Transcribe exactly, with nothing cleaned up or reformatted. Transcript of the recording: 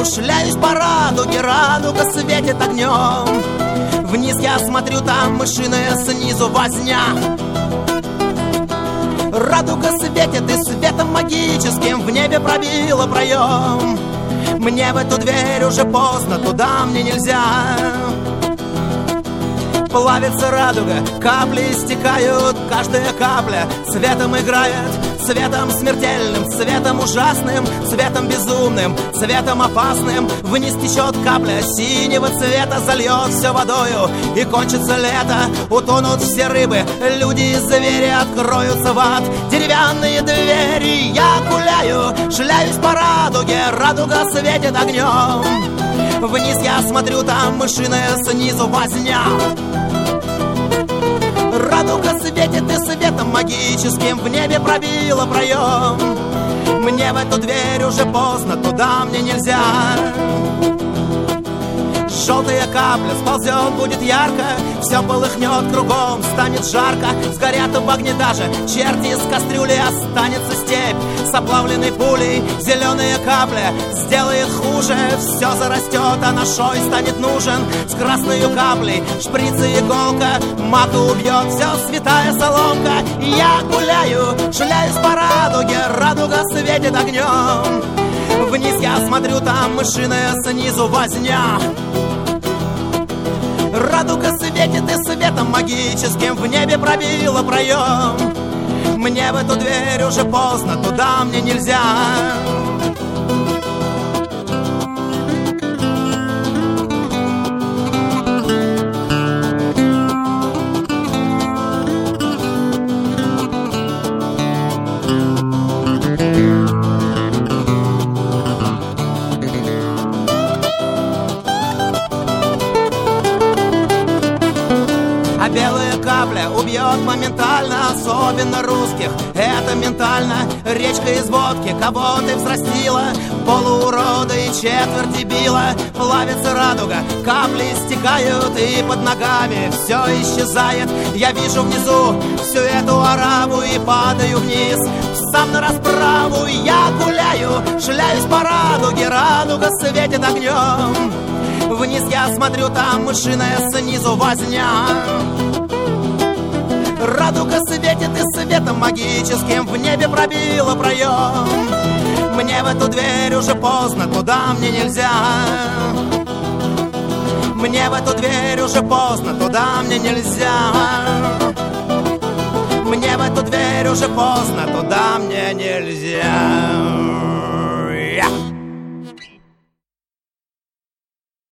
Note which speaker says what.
Speaker 1: гуляю, шляюсь по радуге, радуга светит огнем. Вниз я смотрю, там мышиная, снизу возня. Радуга светит и светом магическим в небе пробила проем. Мне в эту дверь уже поздно, туда мне нельзя. Плавится радуга, капли стекают, каждая капля цветом играет. Цветом смертельным, цветом ужасным, цветом безумным, цветом опасным. Вниз течет капля синего цвета, зальет все водою, и кончится лето. Утонут все рыбы, люди и звери, откроются в ад деревянные двери. Я гуляю, шляюсь по радуге, радуга светит огнем. Вниз я смотрю, там мышиная, снизу возня. Радуга светит и светом магическим в небе пробила проем. Мне в эту дверь уже поздно, туда мне нельзя. Желтая капля сползет, будет ярко, все полыхнет кругом, станет жарко. Сгорят в огне даже черти из кастрюли, останется степь с оплавленной пулей. Зеленая капля сделает хуже, все зарастет, а нашой станет нужен. С красной каплей шприц и иголка, мака убьет, все святая соломка. Я гуляю, шляюсь по радуге, радуга светит огнем. Вниз я смотрю, там мышиная, снизу возня. Радуга светит и светом магическим в небе пробила проем. Мне в эту дверь уже поздно, туда мне нельзя. Белая капля убьет моментально, особенно русских. Это ментально, речка из водки кого ты взрастила. Полуурода и четверть дебила. Плавится радуга, капли стекают, и под ногами все исчезает. Я вижу внизу всю эту ораву и падаю вниз сам на расправу. Я гуляю, шляюсь по радуге, радуга светит огнем. Вниз я смотрю, там мышиная, снизу возня. Радуга светит и светом магическим в небе пробила проем. Мне в эту дверь уже поздно, туда мне нельзя. Мне в эту дверь уже поздно, туда мне нельзя. Мне в эту дверь уже поздно, туда мне нельзя.